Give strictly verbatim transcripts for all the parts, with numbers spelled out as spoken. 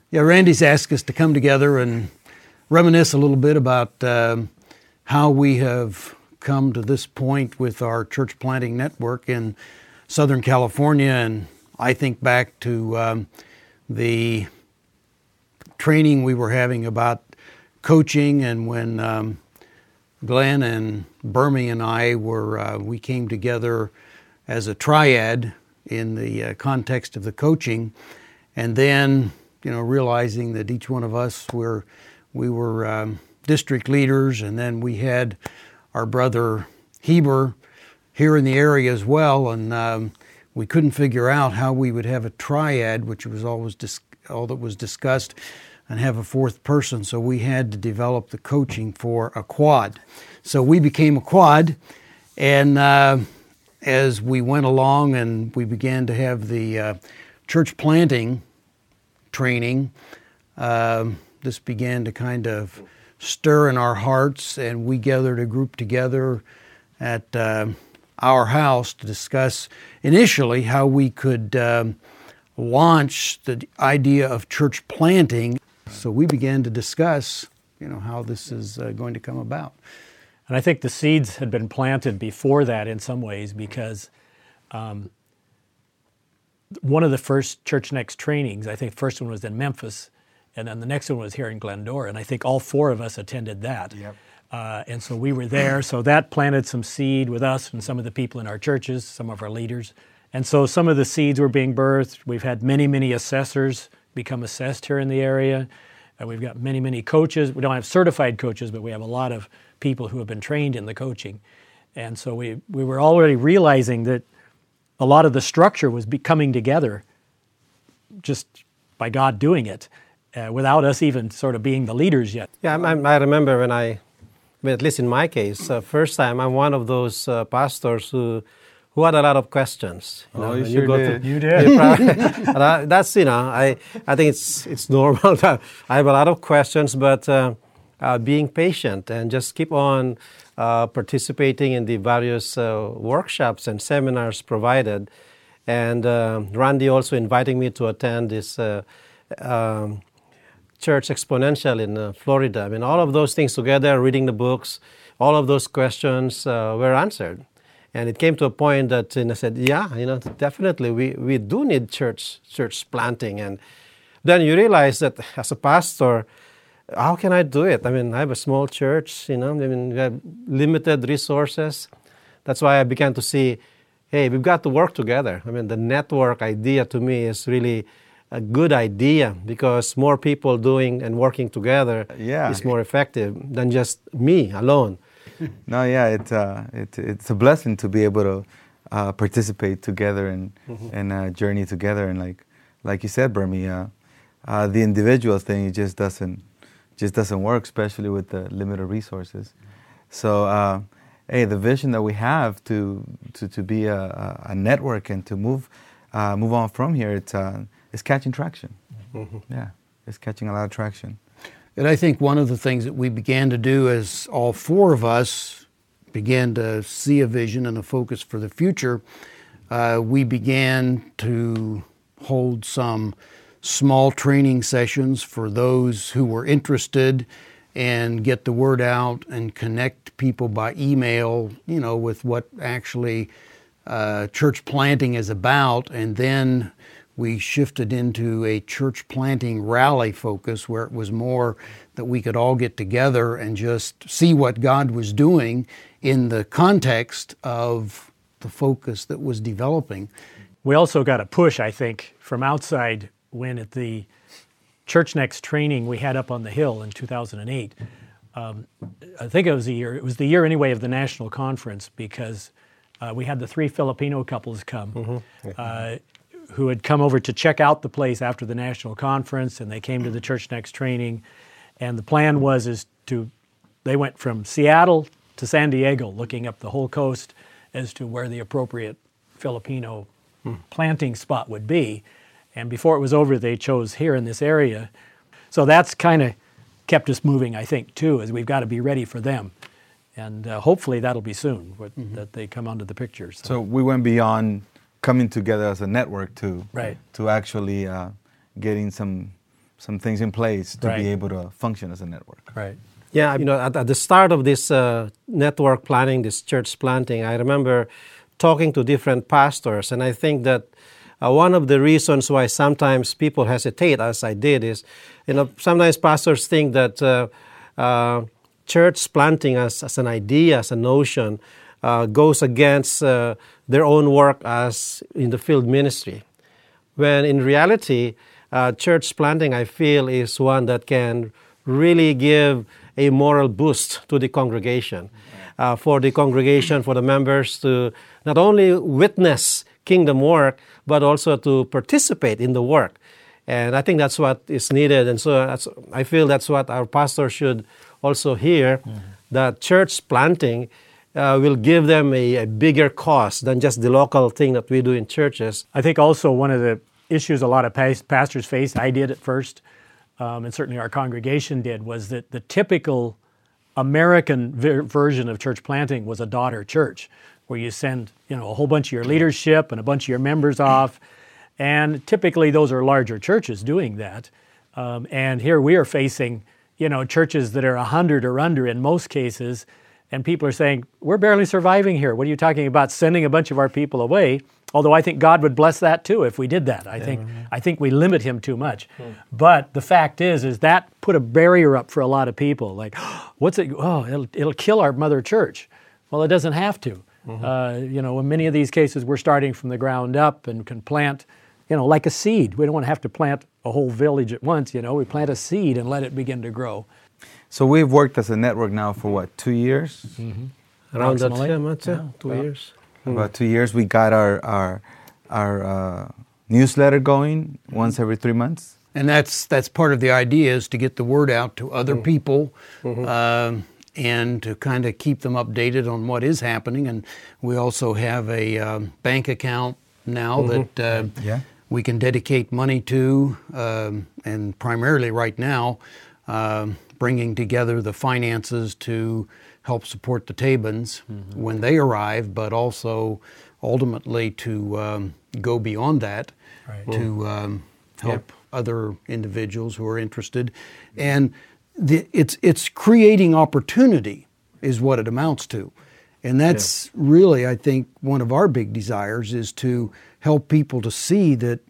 Yeah, Randy's asked us to come together and reminisce a little bit about um, how we have come to this point with our church planting network in Southern California. And I think back to um, the training we were having about coaching, and when um, Glenn and Burmy and I were, uh, we came together as a triad in the uh, context of the coaching, and then, you know, realizing that each one of us were, we were um, district leaders, and then we had our brother Heber here in the area as well, and um, we couldn't figure out how we would have a triad, which was always dis- all that was discussed, and have a fourth person. So we had to develop the coaching for a quad. So we became a quad, and uh, as we went along and we began to have the uh, church planting training, uh, this began to kind of stir in our hearts, and we gathered a group together at uh, our house to discuss initially how we could um, launch the idea of church planting. So we began to discuss, you know, how this is uh, going to come about. And I think the seeds had been planted before that in some ways, because um, one of the first Church Next trainings, I think the first one was in Memphis, and then the next one was here in Glendora, and I think all four of us attended that. Yep. Uh, and so we were there, so that planted some seed with us and some of the people in our churches, some of our leaders. And so some of the seeds were being birthed. We've had many, many assessors become assessed here in the area. Uh, we've got many, many coaches. We don't have certified coaches, but we have a lot of people who have been trained in the coaching. And so we, we were already realizing that a lot of the structure was be coming together just by God doing it, uh, without us even sort of being the leaders yet. Yeah, I, I remember when I, well, at least in my case, uh, first time I'm one of those uh, pastors who who had a lot of questions. You know, oh, you sure you go did. To, you did. Probably, and I, that's, you know, I, I think it's it's normal that I have a lot of questions, but uh, uh, being patient and just keep on uh, participating in the various uh, workshops and seminars provided. And uh, Randy also inviting me to attend this uh, um, Church Exponential in uh, Florida. I mean, all of those things together, reading the books, all of those questions uh, were answered. And it came to a point that you know, I said, yeah, you know, definitely we, we do need church church planting. And then you realize that as a pastor, how can I do it? I mean, I have a small church, you know, I mean, we have limited resources. That's why I began to see, hey, we've got to work together. I mean, the network idea to me is really a good idea, because more people doing and working together yeah. is more effective than just me alone. No, yeah, it's uh, it, it's a blessing to be able to uh, participate together and mm-hmm. and uh, journey together. And like like you said, Burmy, uh, uh, the individual thing it just doesn't just doesn't work, especially with the limited resources. So, uh, hey, the vision that we have to to, to be a, a network and to move uh, move on from here, it's uh, it's catching traction. Mm-hmm. Yeah, it's catching a lot of traction. And I think one of the things that we began to do as all four of us began to see a vision and a focus for the future, uh, we began to hold some small training sessions for those who were interested and get the word out and connect people by email, you know, with what actually uh, church planting is about. And then we shifted into a church planting rally focus, where it was more that we could all get together and just see what God was doing in the context of the focus that was developing. We also got a push, I think, from outside when at the Church Next training we had up on the hill in two thousand eight. Um, I think it was the year, it was the year anyway of the national conference, because uh, we had the three Filipino couples come. Mm-hmm. Uh, who had come over to check out the place after the national conference, and they came to the Church Next training. And the plan was is to, they went from Seattle to San Diego, looking up the whole coast as to where the appropriate Filipino hmm. planting spot would be. And before it was over, they chose here in this area. So that's kind of kept us moving, I think, too, as we've got to be ready for them. And uh, hopefully that'll be soon, what, mm-hmm. that they come onto the picture. So. so we went beyond coming together as a network to right. to actually uh, getting some some things in place to Right. be able to function as a network. Right. Yeah, you know, at, at the start of this uh, network planning, this church planting, I remember talking to different pastors, and I think that uh, one of the reasons why sometimes people hesitate, as I did, is, you know, sometimes pastors think that uh, uh, church planting as, as an idea, as a notion, uh, goes against uh, their own work as in the field ministry. When in reality, uh, church planting, I feel, is one that can really give a moral boost to the congregation, uh, for the congregation, for the members to not only witness kingdom work, but also to participate in the work. And I think that's what is needed. And so that's, I feel that's what our pastor should also hear, mm-hmm. that church planting uh, will give them a, a bigger cause than just the local thing that we do in churches. I think also one of the issues a lot of pas- pastors face, I did at first, Um, and certainly our congregation did, was that the typical American ver- version of church planting was a daughter church, where you send, you know, a whole bunch of your leadership and a bunch of your members off, and typically those are larger churches doing that. Um, and here we are facing, you know, churches that are a hundred or under in most cases, and people are saying, we're barely surviving here. What are you talking about sending a bunch of our people away? Although I think God would bless that too if we did that. I think I think we limit Him too much. Hmm. But the fact is, is that put a barrier up for a lot of people. Like, what's it? Oh, it'll, it'll kill our mother church. Well, it doesn't have to. Mm-hmm. Uh, you know, in many of these cases, we're starting from the ground up and can plant, you know, like a seed. We don't want to have to plant a whole village at once. You know, we plant a seed and let it begin to grow. So we've worked as a network now for what, two years? Mm-hmm. Around that Approximately. time, I'd say, Yeah, two about- years. About two years, we got our our our uh, newsletter going once every three months. And that's that's part of the idea, is to get the word out to other Mm-hmm. people, Mm-hmm. um, and to kind of keep them updated on what is happening. And we also have a um, bank account now Mm-hmm. that uh, Yeah. we can dedicate money to, um, and primarily right now, um, bringing together the finances to help support the Tabans Mm-hmm. when they arrive, but also ultimately to um, go beyond that, Right. to um, help other individuals who are interested. And the, it's it's creating opportunity is what it amounts to. And that's really, I think, one of our big desires, is to help people to see that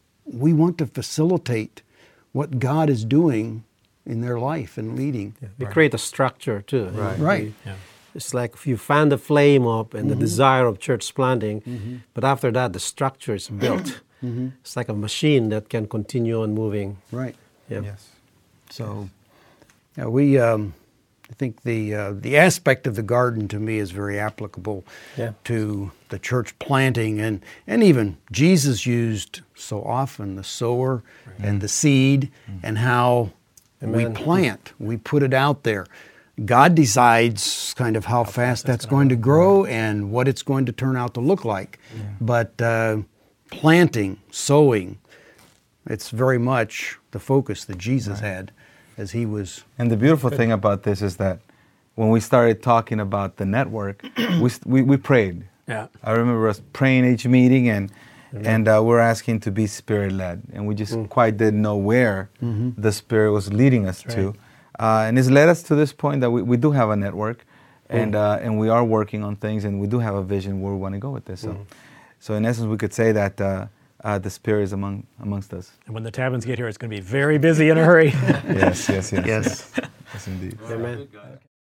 we want to facilitate what God is doing in their life and leading. We create a structure too. Right. Right. Yeah. It's like if you fan the flame up and the desire of church planting, but after that the structure is built. It's like a machine that can continue on moving. Right. Yeah. Yes. So, yeah, we, um, I think the uh, the aspect of the garden to me is very applicable Yeah. to the church planting, and, and even Jesus used so often the sower and the seed, and how we Amen. plant, we put it out there. God decides kind of how, fast that's going to grow and what it's going to turn out to look like. But uh, planting, sowing, it's very much the focus that Jesus had as He was. And the beautiful thing about this is that when we started talking about the network, we, st- we we prayed. Yeah. I remember us praying each meeting, and and uh, we're asking to be Spirit led, and we just quite didn't know where the Spirit was leading us to, uh, and it's led us to this point that we, we do have a network, and uh, and we are working on things, and we do have a vision where we want to go with this. So, so in essence, we could say that uh, uh, the Spirit is among amongst us. And when the Tabans get here, it's going to be very busy in a hurry. Yes, yes, yes, Yes. yes, indeed. Amen.